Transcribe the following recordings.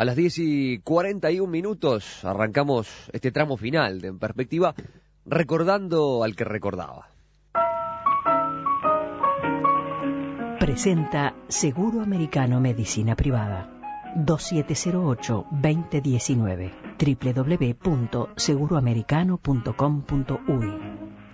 A las 10:41 arrancamos este tramo final de En Perspectiva, recordando al que recordaba. Presenta Seguro Americano Medicina Privada. 2708-2019 www.seguroamericano.com.uy.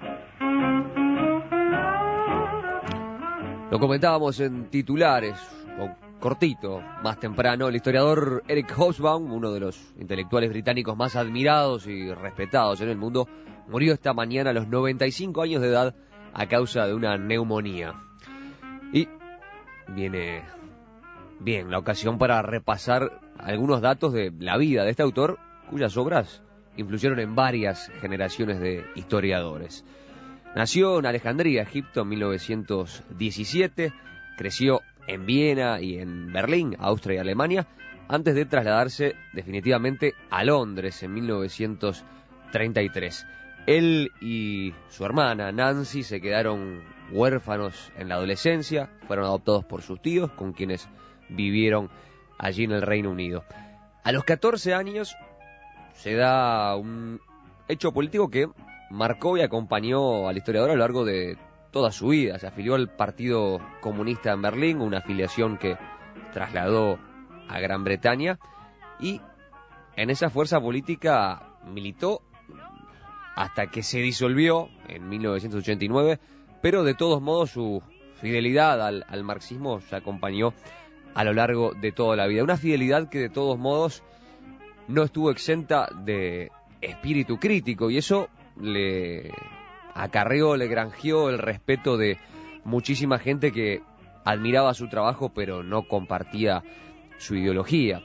Lo comentábamos en titulares, o cortito, más temprano. El historiador Eric Hobsbawm, uno de los intelectuales británicos más admirados y respetados en el mundo, murió esta mañana a los 95 años de edad a causa de una neumonía. Y viene bien la ocasión para repasar algunos datos de la vida de este autor, cuyas obras influyeron en varias generaciones de historiadores. Nació en Alejandría, Egipto, en 1917, creció en Viena y en Berlín, Austria y Alemania, antes de trasladarse definitivamente a Londres en 1933. Él y su hermana Nancy se quedaron huérfanos en la adolescencia, fueron adoptados por sus tíos, con quienes vivieron allí en el Reino Unido. A los 14 años se da un hecho político que marcó y acompañó al historiador a lo largo de toda su vida. Se afilió al Partido Comunista en Berlín, una afiliación que trasladó a Gran Bretaña, y en esa fuerza política militó hasta que se disolvió en 1989, pero de todos modos su fidelidad al marxismo se acompañó a lo largo de toda la vida. Una fidelidad que de todos modos no estuvo exenta de espíritu crítico, y eso le acarreó, le granjeó el respeto de muchísima gente que admiraba su trabajo pero no compartía su ideología.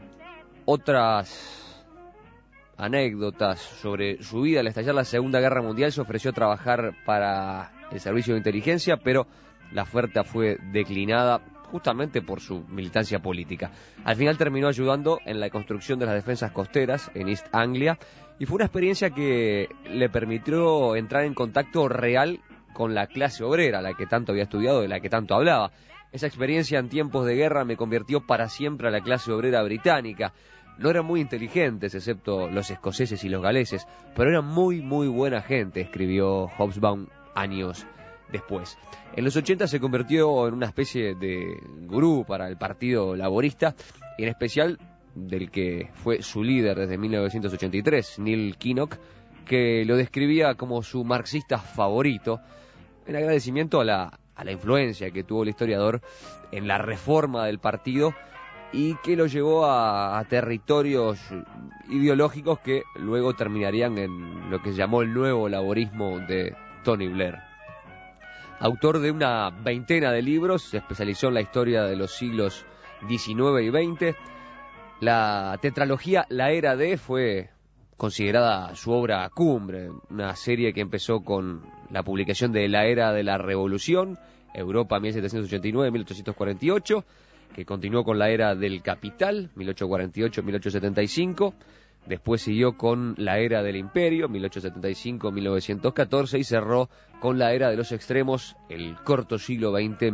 Otras anécdotas sobre su vida: al estallar la Segunda Guerra Mundial se ofreció a trabajar para el servicio de inteligencia, pero la oferta fue declinada justamente por su militancia política. Al final terminó ayudando en la construcción de las defensas costeras en East Anglia, y fue una experiencia que le permitió entrar en contacto real con la clase obrera, la que tanto había estudiado, de la que tanto hablaba. Esa experiencia en tiempos de guerra me convirtió para siempre a la clase obrera británica. No eran muy inteligentes, excepto los escoceses y los galeses, pero eran muy buena gente, escribió Hobsbawm años después. En los 80 se convirtió en una especie de gurú para el Partido Laborista, y en especial del que fue su líder desde 1983, Neil Kinnock, que lo describía como su marxista favorito, en agradecimiento a la influencia que tuvo el historiador en la reforma del partido, y que lo llevó a territorios ideológicos que luego terminarían en lo que se llamó el nuevo laborismo de Tony Blair. Autor de una veintena de libros, se especializó en la historia de los siglos XIX y XX. La tetralogía La Era de fue considerada su obra cumbre, una serie que empezó con la publicación de La Era de la Revolución, Europa 1789-1848, que continuó con La Era del Capital, 1848-1875, después siguió con La Era del Imperio, 1875-1914, y cerró con La Era de los Extremos, el corto siglo XX,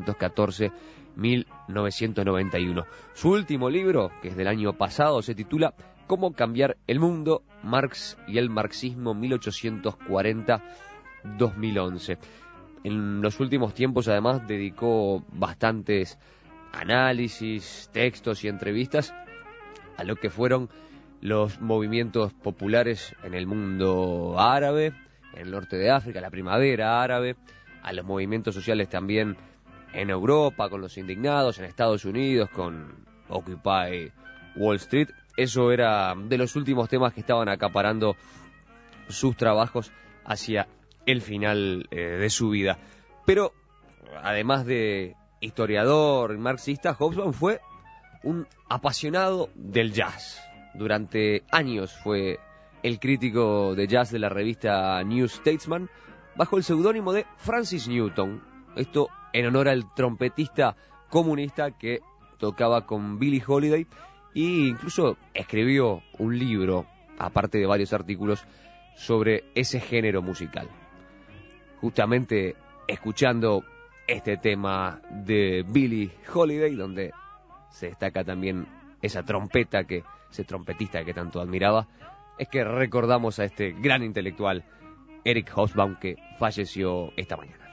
1914-1991. Su último libro, que es del año pasado, se titula Cómo cambiar el mundo, Marx y el marxismo, 1840-2011. En los últimos tiempos, además, dedicó bastantes análisis, textos y entrevistas a lo que fueron los movimientos populares en el mundo árabe, en el norte de África, la primavera árabe, a los movimientos sociales también en Europa, con los indignados, en Estados Unidos, con Occupy Wall Street. Eso era de los últimos temas que estaban acaparando sus trabajos hacia el final de su vida. Pero, además de historiador y marxista, Hobsbawm fue un apasionado del jazz. Durante años fue el crítico de jazz de la revista New Statesman, bajo el seudónimo de Francis Newton. Esto en honor al trompetista comunista que tocaba con Billie Holiday, e incluso escribió un libro, aparte de varios artículos, sobre ese género musical. Justamente escuchando este tema de Billie Holiday, donde se destaca también esa trompeta ese trompetista que tanto admiraba, es que recordamos a este gran intelectual, Eric Hobsbawm, que falleció esta mañana.